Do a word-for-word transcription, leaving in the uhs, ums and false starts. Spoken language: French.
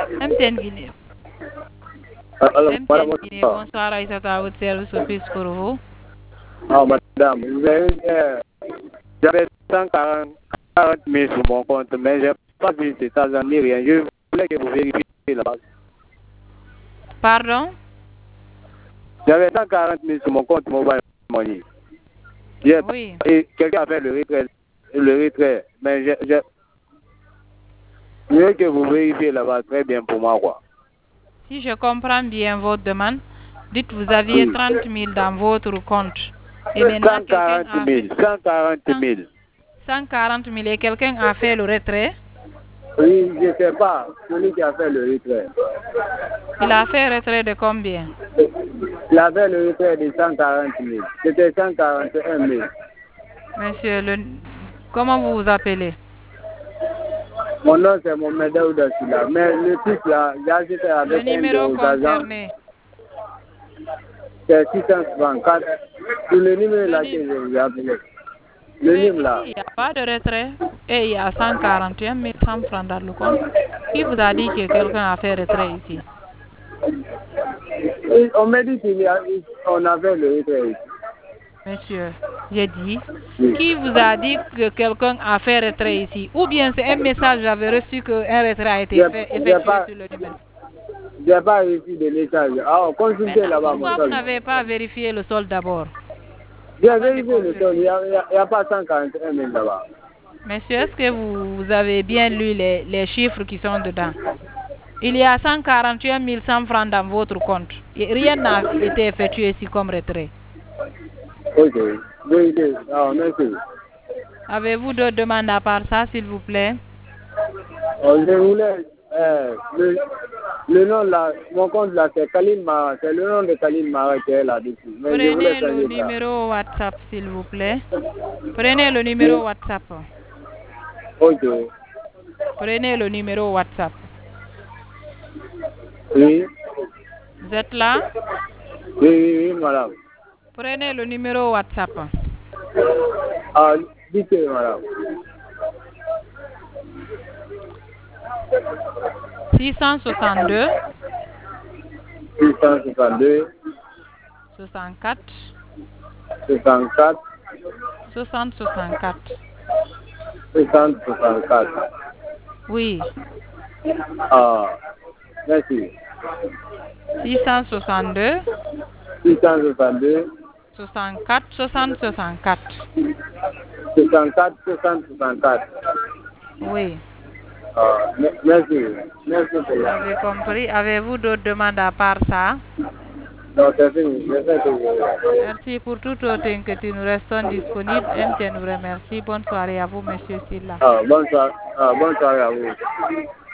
M T N Guinée. Alors, M T N madame, Guinée, bonsoir Aïssata, à votre service au plus pour vous. Ah, madame, vous avez, euh, j'avais cent quarante mille sur mon compte, mais je n'ai pas vu cet argent ni rien. Je voulais que vous vérifiez là-bas. Pardon? J'avais cent quarante mille sur mon compte mobile money. Oui. Et quelqu'un a fait le retrait, le retrait, mais je, je, je veux que vous vérifiez là-bas très bien pour moi, quoi. Si je comprends bien votre demande, dites vous aviez Oui. trente mille dans votre compte. Et maintenant, cent quarante mille, cent quarante mille. cent quarante mille et quelqu'un a fait le retrait? Oui, je ne sais pas, celui qui a fait le retrait. Il a fait retrait de combien? Il a fait le retrait de cent quarante mille. C'était cent quarante et un mille. Monsieur, le... comment vous vous appelez? Mon nom c'est Mohamed Aouda Silla. Mais le titre là, j'ai acheté avec Le un de numéro vos agents. concerné. C'est six cent soixante-quatre. Sur le numéro Le là ni- que je vous ai appelé. Le Mais numéro là. ici, il n'y a pas de retrait. Et il y a cent quarante et un mille francs dans le compte. Qui vous a dit que quelqu'un a fait retrait ici? Et on m'a dit qu'on avait le retrait. Monsieur, j'ai dit, Oui. qui vous a dit que quelqu'un a fait retrait ici? Ou bien c'est un message, j'avais reçu qu'un retrait a été J'ai fait, j'ai effectué pas, sur le numéro. j'ai pas reçu de message. Alors, consultez Maintenant, là-bas mon pourquoi vous solde. n'avez pas vérifié le solde d'abord? J'ai Avant de vérifié le confirmer. solde. Il n'y a, il y a, il y a pas cent quarante et un mille là-bas. Monsieur, est-ce que vous, vous avez bien lu les, les chiffres qui sont dedans? Il y a cent quarante et un mille cent francs dans votre compte. Et rien n'a été effectué ici comme retrait. Ok. Vérité. Alors, merci. Avez-vous d'autres demandes à part ça, s'il vous plaît? Oh, je voulais, euh, le, le nom là, mon compte là, c'est Kaline Mara, c'est le nom de Kaline Mara qui est là-dessus. Mais je voulais Prenez le changer ça. numéro WhatsApp, s'il vous plaît. Prenez le numéro WhatsApp. Ok. Prenez le numéro WhatsApp. Oui. Vous êtes là? Oui, oui, oui, madame. Prenez le numéro WhatsApp. Ah, dites madame. six cent soixante-deux. six cent soixante-deux. soixante-quatre. soixante-quatre. soixante soixante-quatre. soixante soixante-quatre. Oui. Ah, merci. six cent soixante-deux. six cent soixante-deux. soixante-quatre. soixante soixante-quatre. soixante-quatre, soixante soixante-quatre. Oui. Ah, merci. Merci pour Vous ça. avez compris. Avez-vous d'autres demandes à part ça? Non, c'est fini. Je sais que je... Merci pour toute autre inquiétude. Nous restons disponibles. M T N vous remercie. Bonne soirée à vous, monsieur Silla. Ah, bonne soirée. Ah, bonne soirée à vous.